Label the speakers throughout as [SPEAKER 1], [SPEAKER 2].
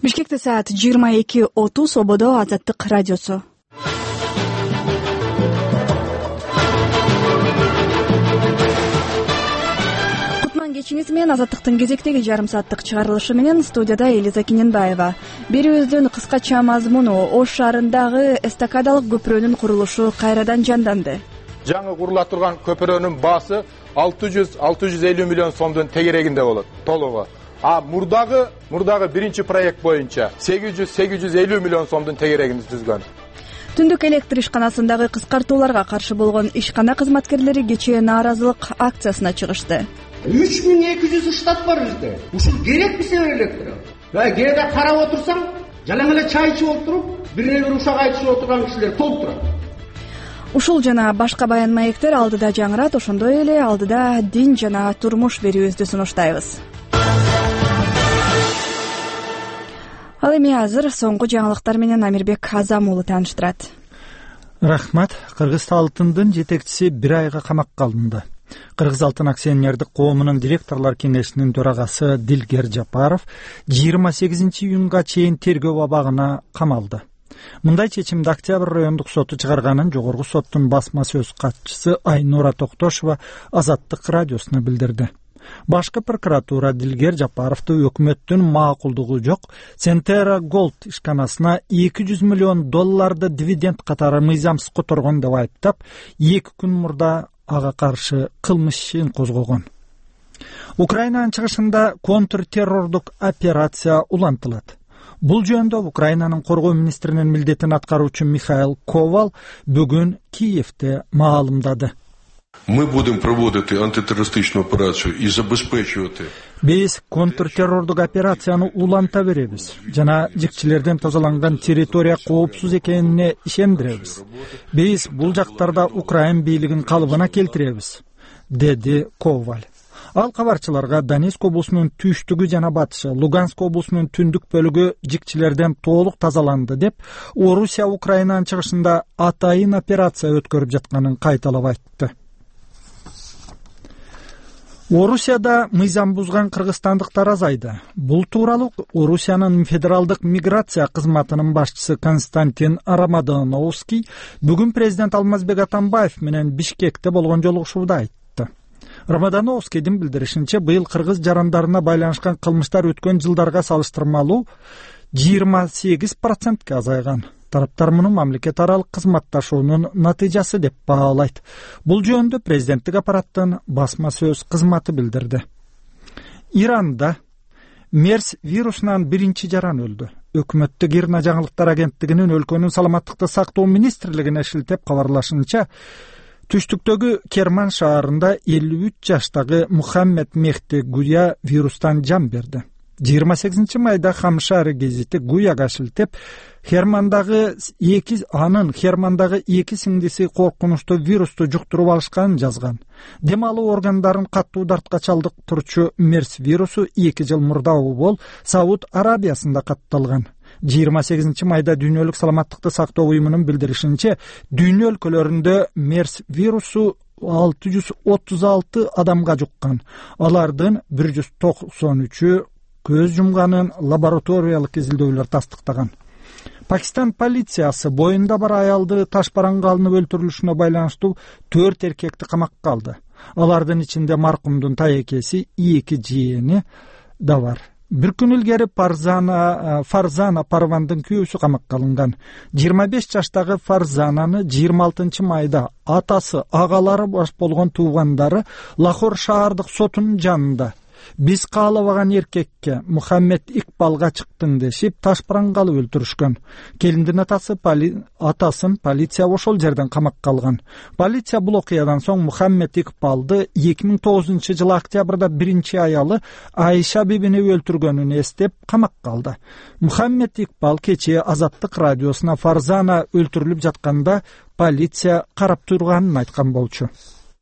[SPEAKER 1] Бишкекте саат 22:30, Ободо Азаттык радиосу. Кутман кечиңиз менен Азаттыктын кезектеги жарым сааттык чыгарылышы менен студияда Элиза Кененбаева. Берүүбүздүн кыскача мазмуну: Ош шаарындагы эстакадалык көпүрөнүн курулушу кайрадан жанданды.
[SPEAKER 2] Жаңы курула турган көпүрөнүн баасы 600-650 миллион сомдун тегерегинде болот толугу. А мурдагы биринчи проект боюнча 800-850 миллион сомдун тегерегин түзгөн.
[SPEAKER 1] Түндүк электр ишканасындагы кыскартууларга каршы болгон ишкана кызматкерлери кечээ нааразылык акциясына чыгышты.
[SPEAKER 3] 3200 штат бар бизде. Ушул керек бизе электр. Кээде карап отурсаң, жалаң эле чай ичип отуруп, бире-бир ушак айтышып отурган кишилер толуп турат.
[SPEAKER 1] Ушул жана башка баян маектер алдыда жаңырат, ошондой эле алдыда дин жана турмуш берүүбүздү сунуштайбыз. Ал эми азыр соңку жаңылыктар менен Амирбек Азам уулу тааныштырат.
[SPEAKER 4] Рахмат. Кыргыз алтындын жетекчиси 1 айга камакка алынды. Кыргыз алтын акционердик коомунун директорлор кеңешинин төрагасы Дилгер Жапаров 28 июнга чейин тергөө абагына камалды. Мындай чечимди Октябрь райондук соту чыгарганын жогорку соттун басма сөз катчысы Айнура Токтошова Азаттык радиосуна билдирди. Башкы прокуратура Дилгер Жапаровду өкмөттүн макулдугу жок Сентера Голд ишканасына 200 миллион долларды дивиденд катары мыйзамсыз которгон деп айыптап, 2 күн мурда ага каршы кылмыш ишин козгогон. Украинанын чыгышында контртеррордук операция улантылат. Бул жөнүндө Украинанын коргоо министринин милдетин аткаруучу Михаил Ковал бүгүн Киевде маалымдады.
[SPEAKER 5] Ми будемо проводити антитеррористичну операцію і забезпечувати.
[SPEAKER 4] Биз контртеррордук операцияны уланта беребиз жана жикчилерден тазаланган территория коопсуз экенине ишендиребиз. Биз бул жактарда Украин бийлигин калыбына келтиребиз, деди Коваль. Ал кабарчыларга Донецк облусунун түштүгү жана батышы, Луганск облусунун түндүк бөлүгү жикчилерден толук тазаланды деп, Орусия Украинанын чыгышында атайын операция өткөрүп жатканын кайталап айтты. Орусияда мыйзам бузган кыргызстандыктар азайды. Бул тууралуу Орусиянын федералдык миграция кызматынын башчысы Константин Рамадановский бүгүн президент Алмазбек Атамбаев менен Бишкекте болгон жолугушууда айтты. Рамадановскийдин билдиришинче, быйыл кыргыз жарандарына байланышкан кылмыштар өткөн жылдарга салыштырмалуу 28%ке азайган. Тараптар муну мамлекет аралык кызматташуунун натыйжасы деп баалайт. Бул жөнүндө президенттик аппараттын басма сөз кызматы билдирди. Иранда MERS вирусунан биринчи жаран өлдү. Өкмөттүк ИРНА жаңылыктар агенттигинин өлкөнүн саламаттыкты сактоо министрлигине шилтеп кабарлашынча, түштүктөгү Керман шаарында 53 жаштагы Мухаммед Мехти Гуя вирустан жан берди. 28 майда Хамшары гезити Гуяга шилтеп, Хермандагы эки сиңдиси коркунучтуу вирусту жуктуруп алышканын жазган. Дем алуу органдарын каттуу дартка чалдыктырчу MERS вирусу 2 жыл мурда бол Сауд Арабиясында катталган. 28 майда Дүйнөлүк саламаттыкты сактоо уюмунун билдиришинче, дүйнө өлкөлөрүндө MERS вирусу 636 адамга жуккан. Алардын 193-ü көз жумганын лабораториялык изилдөөлөр тастыктаган. Пакистан полициясы боюнда бар аялды таш бараңга алынып өлтүрүлүшүнө байланыштуу 4 эркекти камакка алды. Алардын ичинде маркумдун таекеси, 2 жиени да бар. Bir күн илгери Фарзана Парвандын күйөөсү камакка алынган. 25 жаштагы Фарзананы 26 майда атасы, агалары баш болгон туугандары Лахор шаардык сотунун жанында биз каалабаган эркекке Мухаммед Икбалга чыктың дешип таш бараңга алып өлтүрүшкөн. Келиндин атасын полиция ошол жерден камакка алган. Полиция бул окуядан соң Мухаммед Икбалды 2009 жылы октябрда биринчи аялы Айша бибини өлтүргөнүн эстеп камакка алды. Мухаммед Икбал кечээ Азаттык радиосуна Фарзана өлтүрүлүп жатканда полиция карап турганын айткан болчу.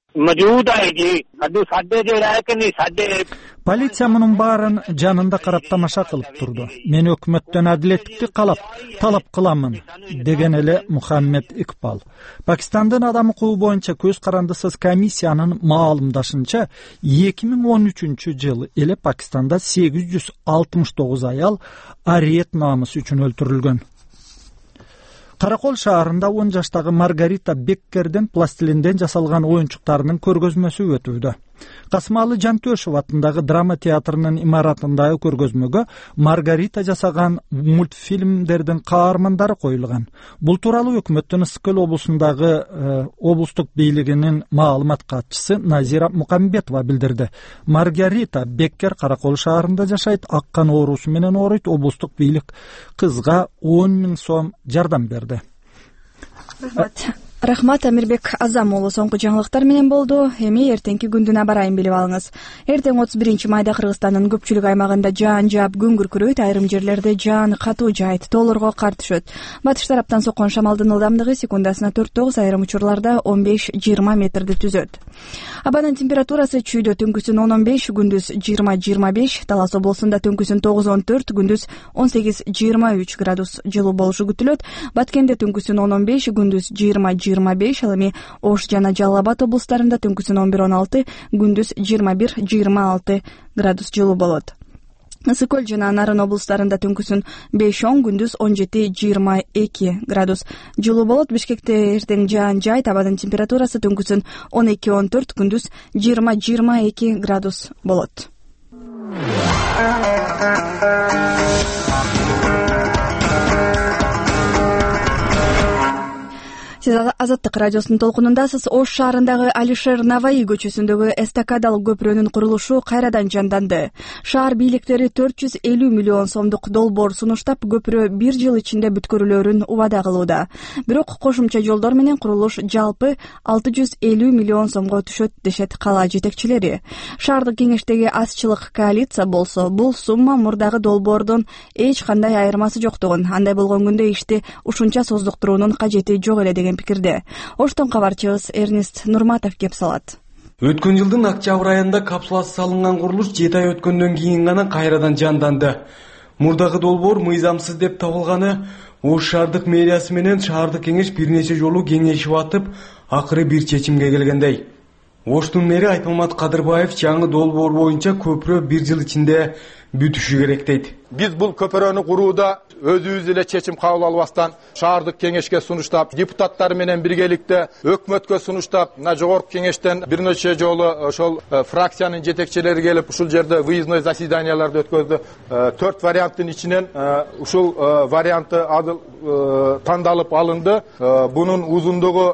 [SPEAKER 4] Полиция мунун баарын жанында карап тамаша кылып турду. Мен өкмөттөн адилеттикти талап кыламын, деген эле Мухаммед Икбал. Пакистандын адам укугу боюнча көз карандысыз комиссиянын маалымдашынча 2013 жылы эле Пакистанда 869 аял ариет намысы үчүн өлтүрүлгөн. Каракол шаарында 10 жаштагы Маргарита Беккерден пластилинден жасалган оюнчуктарынын көргөзмөсү өтүүдө. Касымалы Жантөшев атындагы драма театрынын имаратындагы көргөзмөгө Маргарита жасаган мультфильмдердин каармандары коюлган. Бул тууралуу өкмөттүн Ысык Көл облусундагы облустук бийлигинин маалымат катчысы Назира Мукамбетова билдирди. Маргарита Беккер Каракол шаарында жашайт, аккан оорусу менен ооруйт. Облустук бийлик кызга 10 000 сом жардам берди.
[SPEAKER 1] Рахмат, Амирбек Азам уулу соңку жаңылыктар менен болду. Эми эртеңки күндүн абарайын билип алыңыз. Эртең 31 майда Кыргызстандын көпчүлүк аймагында жаан жаап күн күркүрөйт, айрым жерлерде жаан катуу жаайт, тоолорго кар түшөт. Батыш тараптан соккон шамалдын ылдамдыгы секундасына 4-9, айрым учурларда 15-20 метрди түзөт. Абанын температурасы чүйдө түнкүсүн 10-15, күндүз 20-25, Талас облусунда түнкүсүн 9-14, күндүз 18-23 градус жылуу болушу күтүлөт. Баткенде түнкүсүн 10-15, күндүз 20-25, ал эми Ош жана Жалал Абад облустарында түнкүсүн 11-16, күндүз 21-26 градус жылуу болот. Ысык Көл жана Нарын облустарында түнкүсүн 5-10, күндүз 17-22 градус жылуу болот. Бишкекте эртең жаан жайт, абадын температурасы түнкүсүн 12-14, күндүз 20-22 градус болот. Сиз Азаттык радиосунун толкунундасыз. Ош шаарындагы Алишер Наваи көчөсүндөгү эстакадалык көпүрөнүн курулушу кайрадан жанданды. Шаар бийликтери 450 миллион сомдук долбоор сунуштап, көпүрө 1 жыл ичинде бүткөрүлөрүн убада кылууда. Бирок кошумча жолдор менен курулуш жалпы 650 миллион сомго түшөт, дешет кала жетекчилери. Шаардык кеңештеги азчылык коалиция болсо, бул сумма мурдагы долбоордон эч кандай айырмасы жоктугун, андай болгон күндө ишти ушунча создуктуруунун кажети жок эле деген пикирде. Оштон кабарчыбыз Эрнест Нурматов кеп салат.
[SPEAKER 6] Өткөн жылдын октябрь айында капсуласы салынган курулуш 7 ай өткөндөн кийин гана кайрадан жанданды. Мурдагы долбоор мыйзамсыз деп табылганы Ош шаардык мэриясы менен шаардык кеңеш бир нече жолу кеңешип атып, акыры бир чечимге келгендей. Оштун мэри Айтмамат Кадырбаев жаңы долбоор боюнча көпүрө 1 жыл ичинде бүтүшү керек дейт.
[SPEAKER 2] Биз бул көпүрөнү курууда өзүбүз эле чечим кабыл албастан шаардык кеңешке сунуштап, депутаттар менен биргеликте өкмөткө сунуштап, мына жогорку кеңештен бир нече жолу ошол фракциянын жетекчилери келип ушул жерде выездной заседанияларды өткөздү. 4 варианттын ичинен ушул варианты тандалып алынды. Бунун узундугу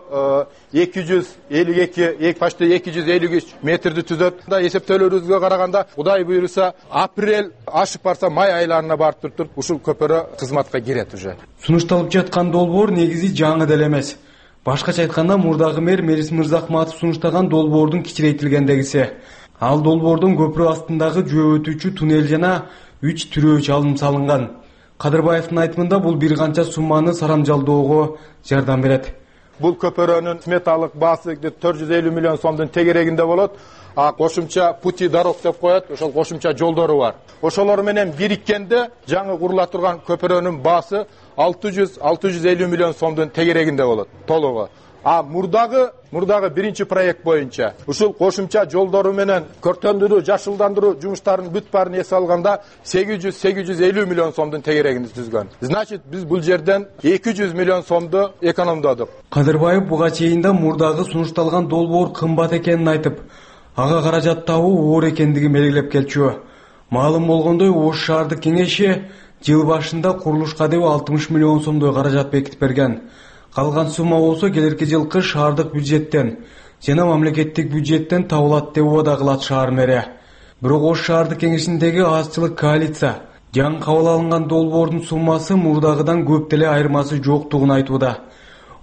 [SPEAKER 2] 252, почти 253 метрди түзөт. Эсептөөлөрүбүзгө караганда, Кудай буйруса, апрель ашып барса май айларына барып туруп ушул көпүрө кызматка кирет уже.
[SPEAKER 6] Сунушталып жаткан долбоор негизи жаңы деле эмес. Башкача айтканда, мурдагы мэр Мерис Мырзахматов сунуштаган долбоордун кичирейтилгендегиси. Ал долбоордун көпүрө астындагы жөө өтүүчү туннель жана 3 тирөө чалым салынган. Кадырбаевдин айтымында бул бир канча сумманы сарамжалоого жардам берет.
[SPEAKER 2] Бул көпүрөнүн сметалык баасы 450 миллион сомдун тегерегинде болот. Кошумча пути дорог деп коет, ошол кошумча жолдору бар. Ошолор менен бириккенде жаңы курула турган көпүрөнүн баасы 650 миллион сомдун тегерегинде болот, толугу. Мурдагы биринчи проект боюнча ушул кошумча жолдору менен көркөндүрүү, жашылдандыруу жумуштарын бүт баарын эсе алганда 850 миллион сомдун тегерегин түзгөн. Значит, биз бул жерден 200 миллион сомду экономдодук.
[SPEAKER 6] Кадырбаев буга чейин да мурдагы сунушталган долбоор кымбат экенин айтып, ага каражат табуу оор экендиги белгилеп келчү. Маалым болгондой, Ош шаардык кеңеши жыл башында курулушка деп 60 миллион сомдой каражат бекитип берген. Калган сумма болсо келерки жылкы шаардык бюджеттен жана мамлекеттик бюджеттен табылат деп убада кылат шаар мэри. Бирок Ош шаардык кеңешиндеги азчылык коалиция жаңы кабыл алынган долбоордун суммасы мурдагыдан көп деле айырмасы жоктугун айтууда.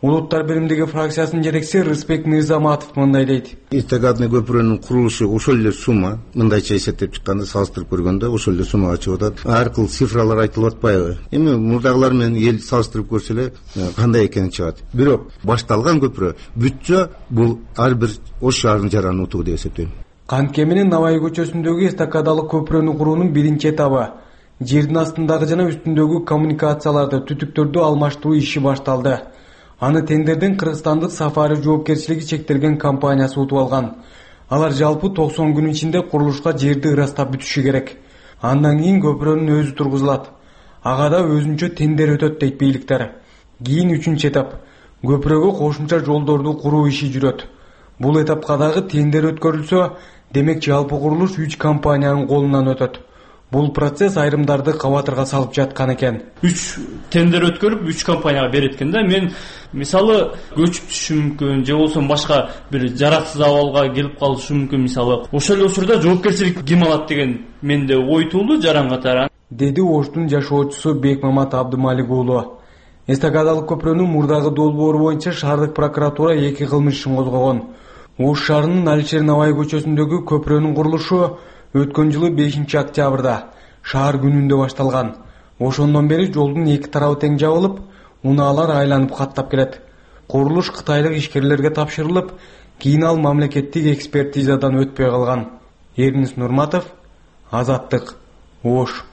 [SPEAKER 6] Улуттар биримдиги фракциясынын жетекчиси Рысбек Мырзаматов мындай дейт.
[SPEAKER 7] Эстакадный көпүрөнүн курулушу ошол эле сумма, мындайча эсептеп чыкканда салыштырып көргөндө ошол эле суммага чыгып атат. Ар кыл цифралар айтылып атпайбы? Эми мурдагылар менен эл салыштырып көрсө эле кандай экени чыгат. Бирок башталган көпүрө бүтчө бул ар бир Ош шаарынын жаранын утугу деп эсептейм.
[SPEAKER 6] Канке менен Навай көчөсүндөгү эстакадалык көпүрөнү куруунун биринчи этабы жердин астындагы жана үстүндөгү коммуникацияларды, түтүктөрдү алмаштыруу иши башталды. Аны тендерден Кыргызстандык Сафари жоопкерчилиги чектелген компаниясы утуп алган. Алар жалпы 90 күн ичинде курулушка жерди ырастап бүтүшү керек. Андан кийин көпүрөнүн өзү тургузулат. Ага да өзүнчө тендер өтөт дейт бийликтер. Кийин 3-чү этап көпүрөгө кошумча жолдорду куруу иши жүрөт. Бул этапка дагы тендер өткөрүлсө, демек жалпы курулуш 3 компаниянын колунан өтөт. Бул процесс айрымдарды кабатырга салып жаткан экен.
[SPEAKER 8] 3 тендер өткөрүп 3 компанияга берет экен да. Мен мисалы көчүп түшүм мүмкүн, же болсо башка бир жараксыз абалга келип калышы мүмкүн мисалы. Ошол эле учурда жоопкерчилик ким алат деген менде ой туулду жаран катары.
[SPEAKER 6] Деди Оштун жашоочусу Бекмамат Абдымалик уулу. Эстакадалык көпүрөнүн мурдагы долбоору боюнча шаардык прокуратура 2 кылмыш ишин козгогон. Ош шаарынын Алишер Навай көчөсүндөгү көпүрөнүн курулушу өткөн жылы 5 октябрда шаар күнүндө башталган. Ошондон бери жолдун 2 тарабы тең жабылып, унаалар айланып каттап келет. Курулуш кытайлык ишкерлерге тапшырылып, кийин ал мамлекеттик экспертизадан өтпөй калган. Эрнис Нурматов, Азаттык, Ош.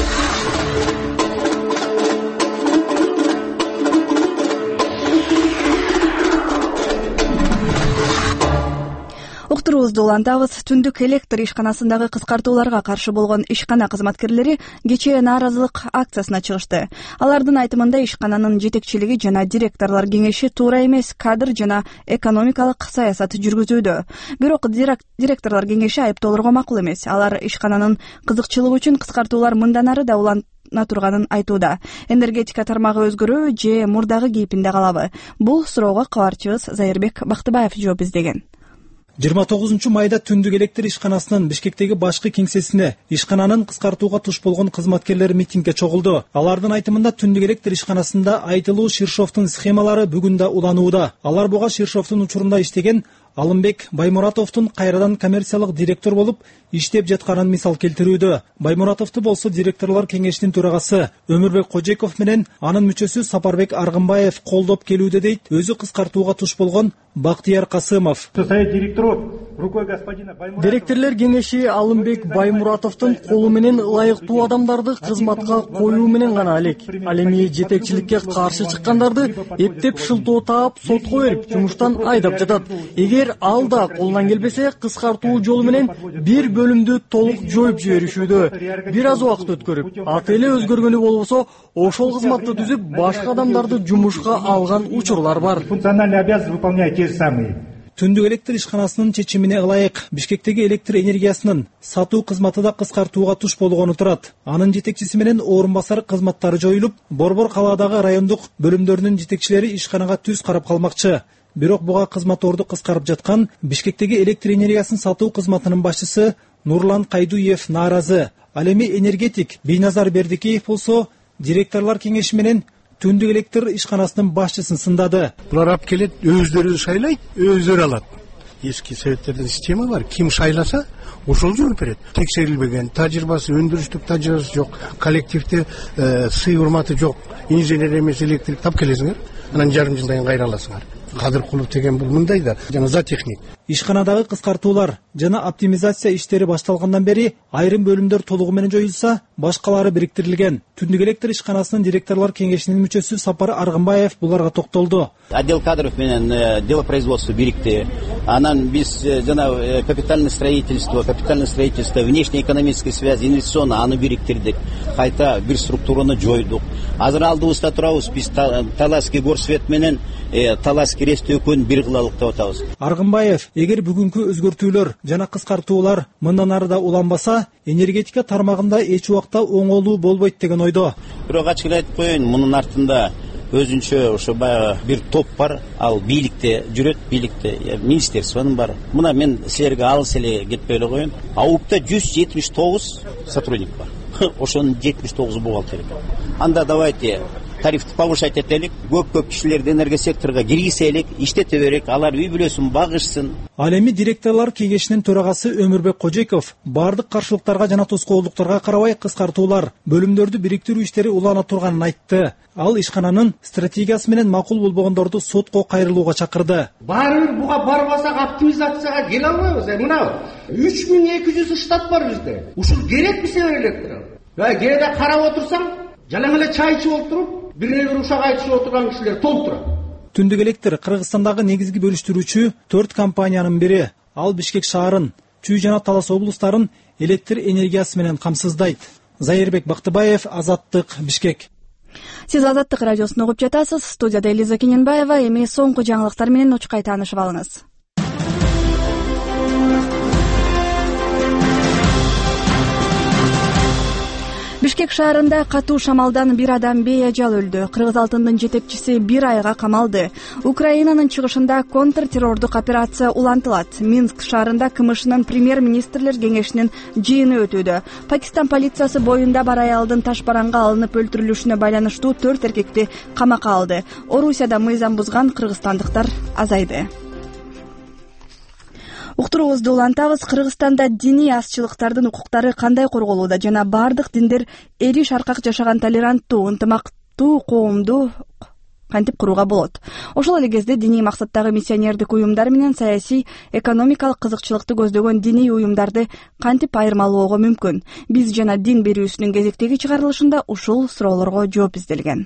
[SPEAKER 1] Уктуруубузду улантабыз. Түндүк электр ишканасындагы кыскартууларга каршы болгон ишкана кызматкерлери кечээ нааразылык акциясына чыгышты. Алардын айтымында ишкананын жетекчилиги жана директорлор кеңеши туура эмес кадр жана экономикалык саясат жүргүзүүдө. Бирок директорлор кеңеши айыптоолорго макул эмес. Алар ишкананын кызыкчылыгы үчүн кыскартуулар мындан ары да улана турганын айтууда. Энергетика тармагы өзгөрөбү же мурдагы кейпинде калабы? Бул суроого кабарчыбыз Зайырбек Бактыбаев жооп издеген.
[SPEAKER 4] 29 майда түндүк электр ишканасынын Бишкектеги башкы кеңсесине ишкананын кыскартууга туш болгон кызматкерлер митингге чогулду. Алардын айтымында түндүк электр ишканасында айтылуу Ширшовдун схемалары бүгүн да уланууда. Алар буга Ширшовдун учурунда иштеген Алымбек Баймуратовдун кайрадан коммерциялык директор болуп иштеп жатканын мисал келтирүүдө. Баймуратовду болсо директорлор кеңешинин төрагасы Өмүрбек Кожеков менен анын мүчөсү Сапарбек Аргымбаев колдоп келүүдө дейт өзү кыскартууга туш болгон Бактияр Касымов.
[SPEAKER 9] Директорлор кеңеши Алымбек Баймуратовдун колу менен ылайыктуу адамдарды кызматка коюу менен гана элек. Ал эми жетекчиликке каршы чыккандарды эптеп шылтоо таап сотко берип жумуштан айдап жатат. Эгер ал да колунан келбесе, кыскартуу жолу менен бир бөлүмдү толук жоюп жиберишүүдө. Бир аз убакыт өткөрүп, аты эле өзгөргөнү болбосо, ошол кызматты түзүп, башка адамдарды жумушка алган учурлар бар.
[SPEAKER 4] Түндүк электр ишканасынын чечимине ылайык Бишкектеги электр энергиясынын сатуу кызматы да кыскартууга туш болгону турат. Анын жетекчиси менен орун басар кызматтары жоюлуп, Борбор калаадагы райондук бөлүмдөрүнүн жетекчилери ишканага түз карап калмакчы. Бирок буга кызматорду кыскарып жаткан Бишкектеги электр энергиясын сатуу кызматынын башчысы Нурлан Кайдуев нааразы. Ал эми энергетик Бийназар Бердикеев болсо директорлор кеңеши менен түндүк электр ишканасынын башчысын сындады.
[SPEAKER 10] Булар алып келет, өздөрү шайлайт, өздөрү алат. Эски советтердин система бар. Ким шайласа, ошол жооп берет. Текшерилбеген, тажрыйбасы, өндүрүштүк тажрыйбасы жок, коллективде сый урматы жок, инженер эмес электрик тап келесиңер, анан жарым жылдан кийин кайра аласыңар. Кадыркулов деген бул мындай да, жана за техник.
[SPEAKER 4] Ишканадагы кыскартуулар жана оптимизация иштери башталгандан бери айрым бөлүмдөр толугу менен жоюлса, башкалары бириктирилген. Түндүк электр ишканасынын директорлор кеңешинин мүчөсү Сапар Аргымбаев буларга токтолду.
[SPEAKER 11] Отдел кадров менен дело производства бирикти. Анан биз жана капитальное строительство, внешнеэкономическая связь, инвестиционный аны бириктирдик. Кайта бир структураны жойдук. Азыр алдыбызда турабыз, биз Талаский горсвет менен Талаский рестөкөн бир кылалык деп атабыз.
[SPEAKER 4] Аргымбаев, эгер бүгүнкү өзгөртүүлөр жана кыскартуулар мындан ары да уланбаса, энергетика тармагында эч убакта оңолуу болбойт деген ойдо.
[SPEAKER 11] Бирок ачык айтып коеюн, мунун артында өзүнчө ошо баягы бир топ бар, ал бийликте жүрөт, бийликте министерствонун бар. Мына мен силерге алыс эле кетпей эле коеюн. АУКта 179 сотрудник бар. Ошонун 79 бухгалтер. Анда давайте тарифти повышать этелик, көп кишилерди энергия секторуна киргизелик, иштете берек, алар үй бүлөсүн багышсын.
[SPEAKER 4] Ал эми директорлор кеңешинин төрагасы Өмүрбек Кожеков бардык каршылыктарга жана тоскоолдуктарга карабай кыскартуулар, бөлүмдөрдү бириктирүү иштери улана турганын айтты. Ал ишкананын стратегиясы менен макул болбогондорду сотко кайрылууга чакырды.
[SPEAKER 3] Баары бир буга барбасак оптимизацияга келе албайбыз. Мына 3200 штат бар бизде. Ушул керек биз электр. Кээде карап отурсаң, жалаң эле чай ичип отуруп, бирине бир ушак айтышып отурган кишилер толуп турат.
[SPEAKER 4] Түндүк электр Кыргызстандагы негизги бөлүштүрүүчү 4 компаниянын бири. Ал Бишкек шаарын, Чүй жана Талас облустарын электр энергиясы менен камсыздайт. Зайырбек Бактыбаев, Азаттык, Бишкек.
[SPEAKER 1] Сиз Азаттык радиосун угуп жатасыз. Студияда Элиза Кененбаева. Эми соңку жаңылыктар менен учкай таанышып алыңыз. Бишкек шаарында катуу шамалдан бир адам бейажал өлдү. Кыргыз алтындын жетекчиси 1 айга камалды. Украинанын чыгышында контртеррордук операция улантылат. Минск шаарында КМШнын премьер-министрлер кеңешинин жыйыны өтүүдө. Пакистан полициясы боюнда бар аялдын таш бараңга алынып өлтүрүлүшүнө байланыштуу 4 эркекти камакка алды. Орусияда мыйзам бузган кыргызстандыктар азайды. Уктуруубузду улантабыз. Кыргызстанда диний азчылыктардын укуктары кандай корголууда жана бардык диндер эриш аркак жашаган толеранттуу, ынтымактуу коомду кантип курууга болот? Ошол эле кезде диний максаттагы миссионердик уюмдар менен саясий, экономикалык кызыкчылыкты көздөгөн диний уюмдарды кантип айырмалоого мүмкүн? Биз жана дин берүүсүнүн кезектеги чыгарылышында ушул суроолорго жооп изделген.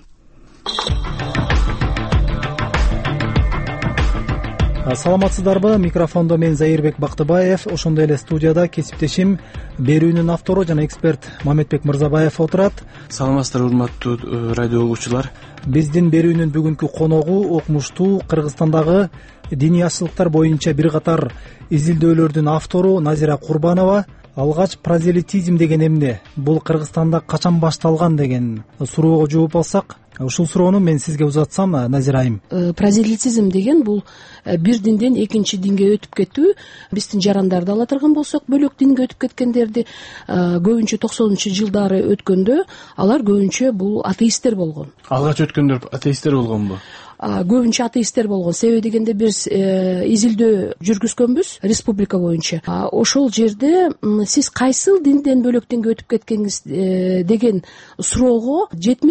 [SPEAKER 4] Саламатсыздарбы? Микрофондо мен Зайырбек Бактыбаев, ошондой эле студияда кесиптешим берүүнүн автору жана эксперт Мамедбек Мырзабаев отурат.
[SPEAKER 6] Саламатсыздар, урматтуу радио угуучулар.
[SPEAKER 4] Биздин берүүнүн бүгүнкү коногу окумуштуу Кыргызстандагы диний азчылыктар боюнча бир катар изилдөөлөрдүн автору Назира Курбанова. Алгач прозелитизм деген эмне? Бул Кыргызстанда качан башталган деген суроого жооп алсак, ушул суроону мен сизге узатсам, Назира айым.
[SPEAKER 12] Прозелитизм деген бул бир динден экинчи динге өтүп кетүү. Биздин жарандарды ала турган болсок, бөлөк динге өтүп кеткендерди көбүнчө 90-жылдары өткөндө алар көбүнчө бул атеисттер болгон.
[SPEAKER 6] Алгач өткөндөр атеисттер болгонбу?
[SPEAKER 12] Көбүнчө атеисттер болгон. Себеби дегенде биз изилдөө жүргүзгөнбүз республика боюнча. Ошол жерде сиз кайсыл динден бөлөк динге өтүп кеткениңиз деген суроого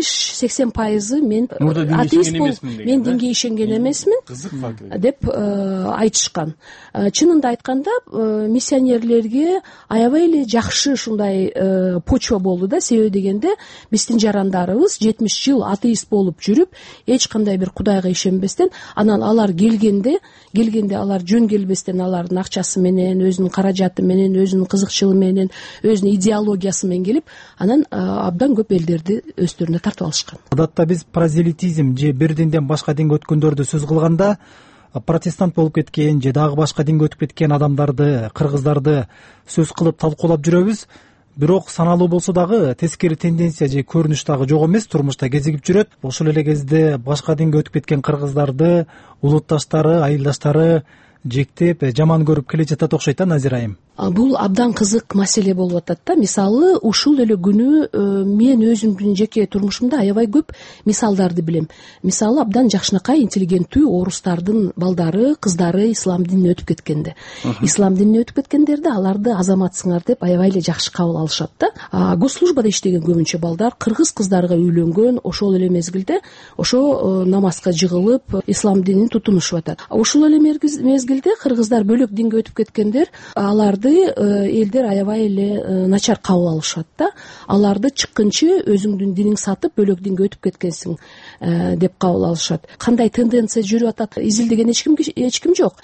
[SPEAKER 12] 70-80% мен атеист болуп, мен динге ишенген эмесмин деп айтышкан. Чынында айтканда миссионерлерге аябай эле жакшы ушундай почва болду да. Себеби дегенде биздин жарандарыбыз 70 жыл атеист болуп жүрүп, эч кандай бир Кудайга ишенбестен, анан алар келгенде алар жөн келбестен алардын акчасы менен, өзүнүн каражаты менен, өзүнүн кызыкчылыгы менен, өзүнүн идеологиясы менен келип, анан абдан көп элдерди өздөрүнө тартып алышкан.
[SPEAKER 4] Адатта биз прозелитизм же бир динден башка динге өткөндөрдү сөз кылганда протестант болуп кеткен же дагы башка динге өтүп кеткен адамдарды, кыргыздарды сөз кылып талкуулап жүрөбүз. Бирок саналуу болсо дагы тескери тенденция же көрүнүш дагы жок эмес, турмушта кезигип жүрөт. Ошол эле кезде башка динге өтүп кеткен кыргыздарды улутташтары, айылдаштары жектеп, жаман көрүп келе жатат окшойт да, Назира айым.
[SPEAKER 12] Бул абдан кызык маселе болуп атат да. Мисалы, ушул эле күнү мен өзүмдүн жеке турмушумда аябай көп мисалдарды билем. Мисалы, абдан жакшынакай интеллигенттүү орустардын балдары, кыздары ислам динине өтүп кеткенде. Ислам динине өтүп кеткендерде аларды азаматсыңар деп аябай эле жакшы кабыл алышат да. Госслужбада иштеген көбүнчө балдар кыргыз кыздарга үйлөнгөн, ошол эле мезгилде ошо намазга жыгылып, ислам динин тутунушуп атат. Ошол эле мезгилде кыргыздар бөлөк динге өтүп кеткендер, аларды элдер аябай эле начар кабыл алышат да. Аларды чыккынчы өзүңдүн диниң сатып бөлөк динге өтүп кеткенсиң деп кабыл алышат. Кандай тенденция жүрүп атат изилдеген эч ким жок.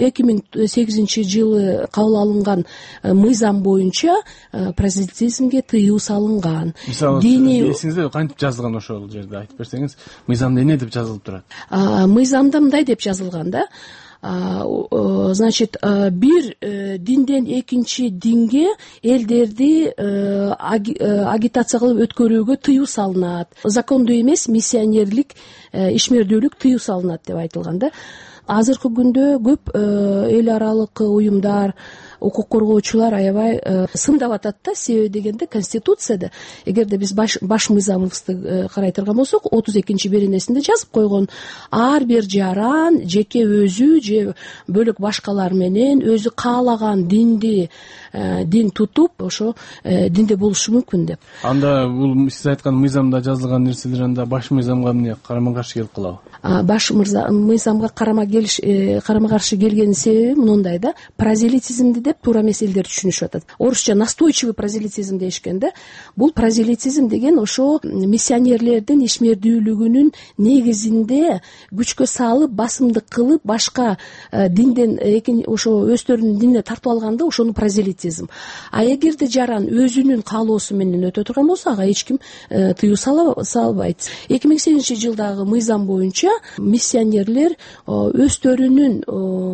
[SPEAKER 12] 2008-жылы кабыл алынган мыйзам боюнча прозелитизмге тыюу салынган.
[SPEAKER 6] Диний эсиңизде кантип жазылган ошол жерде айтып берсеңиз, мыйзамда эмне деп жазылып турат?
[SPEAKER 12] Мыйзамда мындай деп жазылган да. Значит, бир динден экинчи динге элдерди агитация кылып өткөрүүгө тыюу салынат. Закондуу эмес миссионерлик ишмердүүлүк тыюу салынат деп айтылган да. азыркы күндө көп эл аралык уюмдар, укук коргоочулар аябай сындап атат да. Себеби дегенде конституцияда эгерде биз баш мыйзамыбызды карай турган болсок 32-беренесинде жазып койгон, ар бир жаран жеке өзү же бөлөк башкалар менен өзү каалаган дин тутуп ошо динде болушу мүмкүн деп.
[SPEAKER 13] Анда бул сиз айткан мыйзамда жазылган нерселер анда баш мыйзамга эмне карама каршы келип калабы?
[SPEAKER 12] Баш мыйзамга карама каршы келгенин себеби мындай да, прозелитизмди деп туура эмес элдер түшүнүшүп атат. Орусча настойчивый прозелитизм дешкен да. Бул прозелитизм деген ошо миссионерлердин ишмердүүлүгүнүн негизинде күчкө салып, басымдык кылып, башка динден ошо өздөрүнүн динине тартып алганда ошону прозелитизм. А эгерде жаран өзүнүн каалоосу менен өтө турган болсо, ага эч ким тыюу салбайт. 2008-жылдагы мыйзам боюнча миссионерлер өздөрүнүн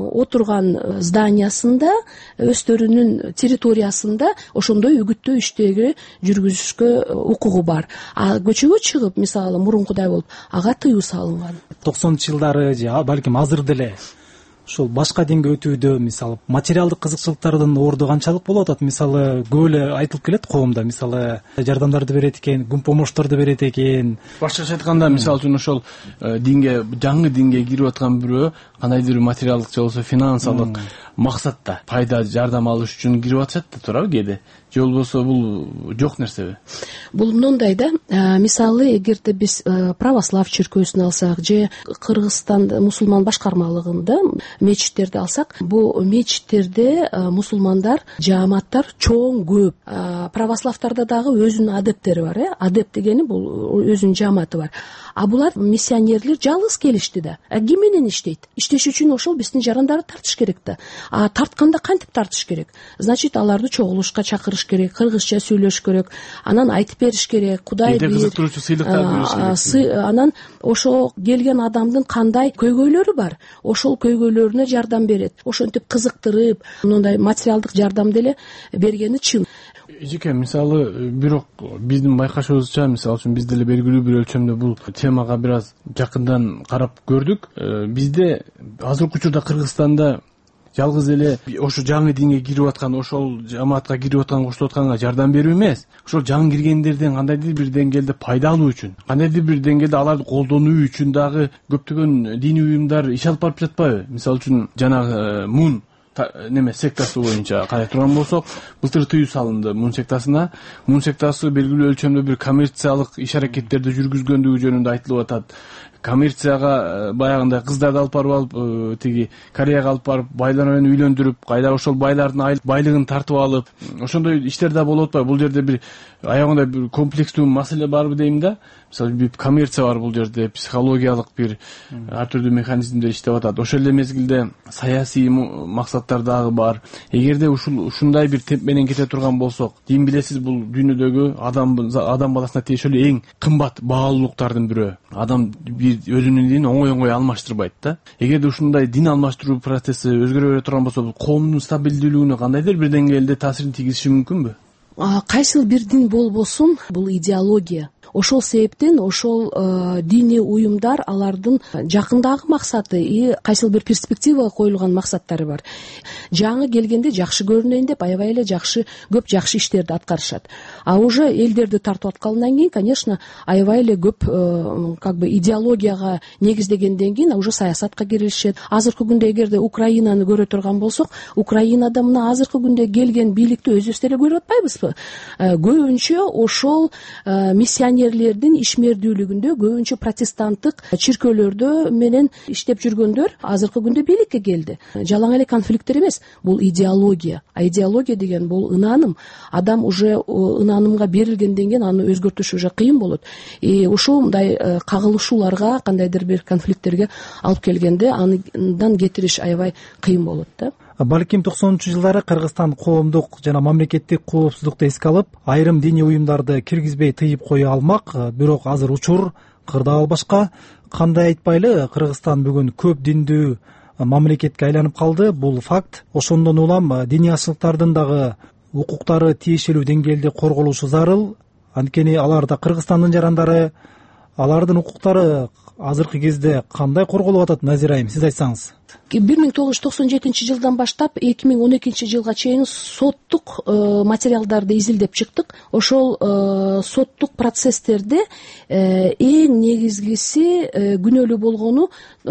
[SPEAKER 12] отурган зданиясында, өздөрүнүн территориясында ошондой үгүттөө иштери жүргүзүшкө укугу бар. А көчөгө чыгып, мисалы мурункудай болуп, ага тыюу салынган.
[SPEAKER 4] 90-жылдары же балким азыр деле ушул башка динге өтүүдө мисалы материалдык кызыкчылыктардын орду канчалык болуп атат? Мисалы көп эле айтылып келет коомдо, мисалы жардамдарды берет экен, күн помошторду берет экен.
[SPEAKER 13] Башкача айтканда, мисалы үчүн ошол динге, жаңы динге кирип аткан бирөө кандайдыр материалдык же болбосо финансалык максатта пайда жардам алыш үчүн кирип атышат да туурабы кээде? Же болбосо бул жок нерсеби?
[SPEAKER 12] Бул мындай да, мисалы эгерде биз православ чиркөөсүн алсак же Кыргызстанда мусулман башкармалыгында мечиттерди алсак, бул мечиттерде мусулмандар, жааматтар чоң көп. Православтарда дагы өзүнүн адептери бар, адепт дегени бул өзүнүн жааматы бар. А булар миссионерлер жалгыз келишти да. Ким менен иштейт? Иштеш үчүн ошол биздин жарандарды тартыш керек да. А тартканда кантип тартыш керек? Значит, аларды чогулушка чакырыш керек, кыргызча сүйлөш керек, анан айтып бериш керек, Кудай бир
[SPEAKER 13] кызыктыруучу сыйлыктар бериш керек.
[SPEAKER 12] Анан ошо келген адамдын кандай көйгөйлөрү бар, ошол көйгөйлөрүнө жардам берет. Ошентип кызыктырып, мындай материалдык жардам деле бергени чын.
[SPEAKER 13] Эжеке, мисалы, бирок биздин байкашыбызча, мисалы үчүн биз деле белгилүү бир өлчөмдө бул темага бир аз жакындан карап көрдүк. Бизде азыркы учурда Кыргызстанда жалгыз эле ошо жаңы динге кирип аткан, ошол жамаатка кирип аткан, кошулуп атканга жардам берүү эмес, ошол жаңы киргендерден кандайдыр бир деңгээлде пайда алуу үчүн, кандайдыр бир деңгээлде аларды колдонуу үчүн дагы көптөгөн диний уюмдар иш алып барып жатпайбы? Мисалы үчүн жанагы мун сектасы боюнча карай турган болсок, былтыр тыюу салынды мун сектасына. Мун сектасы белгилүү өлчөмдө бир коммерциялык иш аракеттерди жүргүзгөндүгү жөнүндө айтылып атат. Коммерцияга баягындай кыздарды алып барып алып, тиги Кореяга алып барып, байлар менен үйлөндүрүп, кайда ошол байлардын байлыгын тартып алып, ошондой иштер да болуп атпайбы? Бул жерде бир аягында бир комплекстүү маселе барбы дейм да. Мисалы, бир коммерция бар бул жерде, психологиялык бир ар түрдүү механизмдер иштеп атат. Ошол эле мезгилде саясий максаттар дагы бар. Эгерде ушундай бир темп менен кете турган болсок, дин билесиз, бул дүйнөдөгү адам баласына тийишип эң кымбат баалуулуктардын бирөө. Адам өзүнүн динин оңой алмаштырбайт да. Эгерде ушундай дин алмаштыруу процесси өзгөрө бере турган болсо, бул коомдун стабилдүүлүгүнө кандайдыр бир деңгээлде таасирин тийгизиши мүмкүнбү?
[SPEAKER 12] Кайсыл бир дин болбосун, бул идеология. Ошол себептен ошол диний уюмдар алардын жакындагы максаты и кайсыл бир перспективага коюлган максаттары бар. Жаңы келгенде жакшы көрүнөйүн деп аябай эле көп жакшы иштерди аткарышат. А уже элдерди тартып аткандан кийин, конечно, аябай эле көп идеологияга негиздегенден кийин уже саясатка киришет. Азыркы күндө эгерде Украинаны көрө турган болсок, Украинада мына азыркы күндө келген бийликти өзүбүз деле көрүп атпайбызбы? Көбүнчө ошол миссионерлердин ишмердүүлүгүндө, көбүнчө протестанттык чиркөөлөрдө менен иштеп жүргөндөр азыркы күндө бийликке келди. Жалаң эле конфликттер эмес, бул идеология. А идеология деген бул ынаным. Адам уже ынанымга берилгенден кийин аны өзгөртүш уже кыйын болот. Ушундай кагылышууларга, кандайдыр бир конфликттерге алып келгенде андан кетириш аябай кыйын болот да.
[SPEAKER 4] Балким 90-жылдары Кыргызстан коомдук жана мамлекеттик коопсуздукту эске алып, айрым диний уюмдарды киргизбей тыйып кое алмак, бирок азыр учур кырдаал башка. Кандай айтпайлы, Кыргызстан бүгүн көп диндүү мамлекетке айланып калды. Бул факт. Ошондон улам диний ашыктардын дагы укуктары тиешелүү деңгээлде корголушу зарыл. Анткени алар да Кыргызстандын жарандары, алардын укуктары азыркы кезде кандай корголуп атат, Назира айым, сиз айтсаңыз?
[SPEAKER 12] 1997 жылдан баштап 2012 жылга чейин соттук материалдарды изилдеп чыктык. Ошол соттук процесстерде эң негизгиси күнөөлүү болгону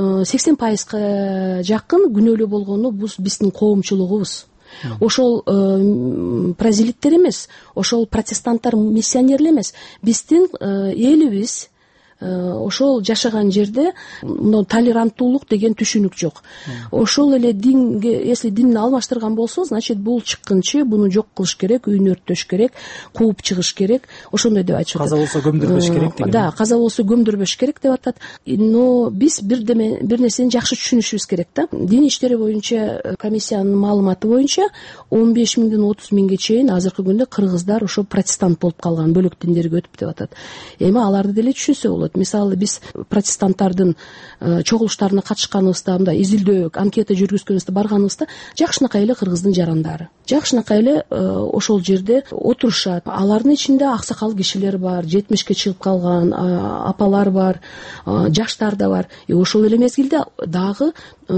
[SPEAKER 12] 80%га жакын күнөөлүү болгону биздин коомчулугубуз. Ошол прозелиттер эмес, ошол протестанттар, миссионерлер эмес, биздин элибиз ошол жашаган жерде толеранттуулук деген түшүнүк жок. Ошол эле динге, если динни алмаштырган болсо, значит бул чыккынчы буну жок кылыш керек, үйүн өрттөш керек, кууп чыгыш керек. Ошондой деп айтышат.
[SPEAKER 4] Каза болсо көмдүрбөш керек деген.
[SPEAKER 12] Да, каза болсо көмдүрбөш керек деп атат. Но биз бир нерсени жакшы түшүнүшүбүз керек да. Дин иштери боюнча комиссиянын маалыматы боюнча 15 миңден 30 миңге чейин азыркы күндө кыргыздар ошо протестант болуп калган, бөлөк диндерге өтүп деп атат. Эми аларды деле түшүнсө болот. Мисалы биз протестанттардын чогулуштарына катышканыбызда, мындай изилдөө, анкета жүргүзгөнүбүздө барганыбызда жакшынакай эле кыргыздын жарандары. Жакшынакай эле ошол жерде отурушат. Алардын ичинде аксакал кишилер бар, 70ке чыгып калган апалар бар, жаштар да бар. Ошол эле мезгилде дагы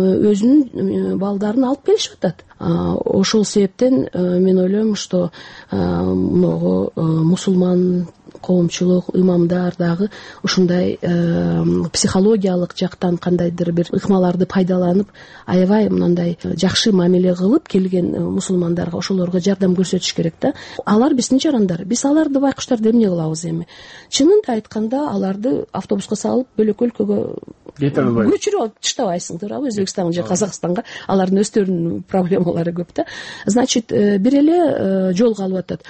[SPEAKER 12] өзүнүн балдарын алып келишип атат. Ошол себептен мен ойлойм, что могу мусулман коомчулук, имамдар дагы ушундай психологиялык жактан кандайдыр бир ыкмаларды пайдаланып, аябай мындай жакшы мамиле кылып келген мусулмандарга, ошолорго жардам көрсөтүш керек да. Алар биздин жарандар. Биз аларды байкуштарды эмне кылабыз эми? Чынында айтканда, аларды автобуска салып бөлөк өлкөгө көчүрүп таштабайсың, туурабы? Өзбекстанга же Казакстанга. Алардын өздөрүнүн проблемалары көп да. Значит, бир эле жолго алып атат.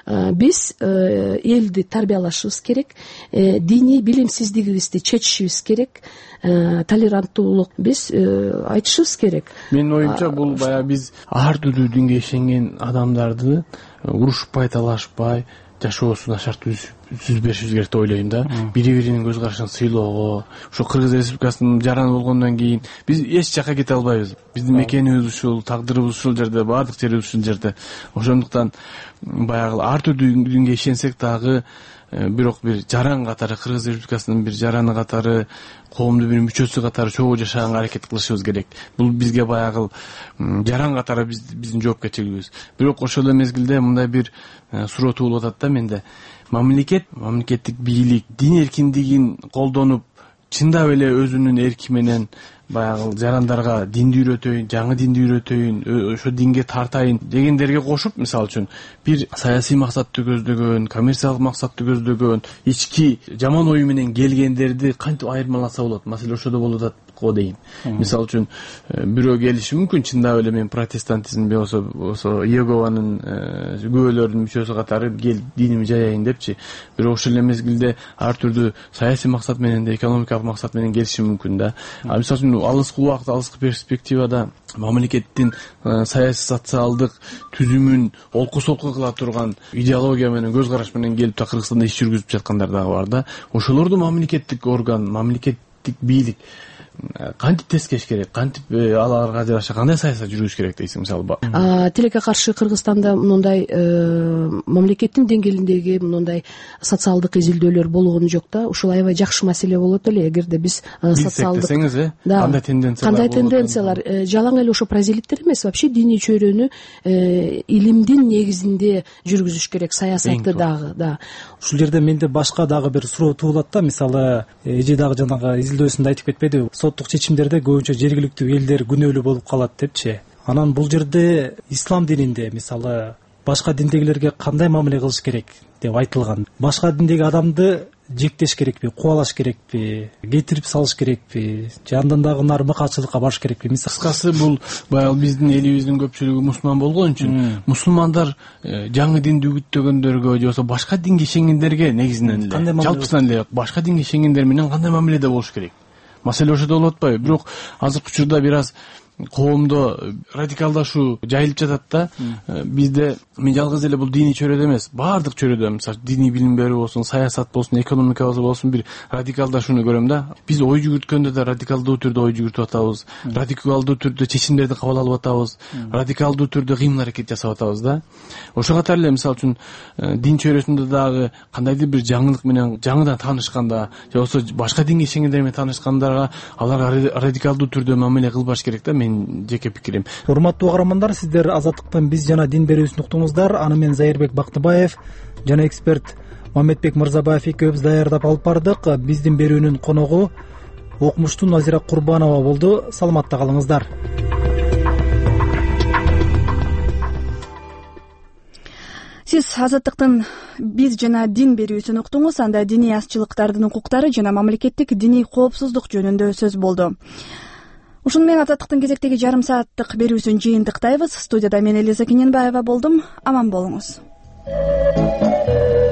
[SPEAKER 12] Биз элди тарбиялашыбыз керек, диний билимсиздигибизди чечишибиз керек, толеранттуулук биз айтышыбыз керек.
[SPEAKER 13] Менин оюмча бул баягы биз ар түрдүү динге ишенген адамдарды урушпай, талашпай, жашоосун начар түзүп беришибиз керек деп ойлойм да. Бири-биринин көз карашын сыйлоого, ошо Кыргыз Республикасынын жараны болгондон кийин биз эч жака кете албайбыз. Биздин мекенибиз ушул, тагдырыбыз ушул жерде, баардык жерибиз ушул жерде. Ошондуктан баягы ар түрдүү динге ишенсек дагы, бирок бир жаран катары, Кыргыз Республикасынын бир жараны катары, коомдун бир мүчөсү катары чогуу жашаганга аракет кылышыбыз керек. Бул бизге баягы жаран катары биздин жоопкерчилигибиз. Бирок ошол эле мезгилде мындай бир суроо туулуп атат да менде. Мамлекеттик бийлик дин эркиндигин колдонуп, чындап эле өзүнүн эрки менен баягы жарандарга динди үйрөтөйүн, жаңы динди үйрөтөйүн, ошо динге тартайын дегендерге кошуп, мисалы үчүн бир саясий максатты көздөгөн, коммерциялык максатты көздөгөн, ички жаман ою менен келгендерди кантип айырмаласа болот? Маселе ошодо болуп атат го дейм. Мисалы үчүн бирөө келиши мүмкүн, чындап эле мен протестантизмди болсо Иегованын күбөлөрүнүн мүчөсү катары кел динимди жаяйын депчи. Бирок ошол эле мезгилде ар түрдүү саясий максат менен да, экономикалык максат менен келиши мүмкүн да. Мисалы үчүн алыскы убакыт, алыскы перспективада мамлекеттин саясий социалдык түзүмүн олку-солку кыла турган идеология менен, көз караш менен келип та Кыргызстанда иш жүргүзүп жаткандар дагы бар да. Ошолорду мамлекеттик орган, мамлекеттик бийлик кантип тескеш керек, кантип аларга жараша кандай саясат жүргүзүш керек дейсиң, мисалы?
[SPEAKER 12] Тилекке каршы Кыргызстанда мындай мамлекеттин деңгээлиндеги мындай социалдык изилдөөлөр болгон жок да. Ушул аябай жакшы маселе болот эле, эгерде биз социалдык
[SPEAKER 13] десеңиз, кандай
[SPEAKER 12] тенденциялар жалаң эле ошо прозелиттер эмес, вообще диний чөйрөнү илимдин негизинде жүргүзүш керек, саясатты дагы, да.
[SPEAKER 4] Ушул жерде менде башка дагы бир суроо туулат да. Мисалы, эже дагы жанагы изилдөөсүндө айтып кетпедиби? Соттук чечимдерде көбүнчө жергиликтүү элдер күнөөлүү болуп калат депчи. Анан бул жерде ислам дининде, мисалы, башка диндегилерге кандай мамиле кылыш керек деп айтылган. Башка диндеги адамды жектеш керекпи, кубалаш керекпи, кетирип салыш керекпи, же андан дагы нармыкачылыкка барыш керекпи?
[SPEAKER 13] Кыскасы, бул баягы биздин элибиздин көпчүлүгү мусулман болгон үчүн мусулмандар жаңы динди үгүттөгөндөргө же болбосо башка динге ишенгендерге негизинен эле, жалпысынан эле башка динге ишенгендер менен кандай мамиледе болуш керек? Маселе ошодо болуп атпайбы? Бирок азыркы учурда бир аз коомдо радикалдашуу жайылып жатат да. Бизде мен жалгыз эле бул диний чөйрөдө эмес, баардык чөйрөдө, мисалы диний билим берүү болсун, саясат болсун, экономика болсун бир радикалдашууну көрөм да. Биз ой жүгүрткөндө да радикалдуу түрдө ой жүгүртүп атабыз, радикалдуу түрдө чечимдерди кабыл алып атабыз, радикалдуу түрдө кыймыл аракет жасап атабыз да. Ошого катары эле мисалы үчүн дин чөйрөсүндө дагы кандайдыр бир жаңылык менен жаңыдан таанышканда же болбосо башка динге ишенгендер менен таанышкандарга аларга радикалдуу түрдө мамиле кылбаш керек да, менин жеке пикирим.
[SPEAKER 4] Урматтуу каармандар, сиздер Азаттыктын биз жана дин берүүсүн уктуңуздар. Аны мен Зайырбек Бактыбаев жана эксперт Мамедбек Мырзабаев экөөбүз даярдап алып бардык. Биздин берүүнүн коногу окумуштуу Назира Курбанова болду. Саламатта калыңыздар.
[SPEAKER 1] Сиз Азаттыктын биз жана дин берүүсүн уктуңуз. Анда диний азчылыктардын укуктары жана мамлекеттик диний коопсуздук жөнүндө сөз болду. Ушуну менен Азаттыктын кезектеги жарым сааттык берүүсүн жыйынтыктайбыз. Студияда мен Элиза Кененбаева болдум. Аман болуңуз.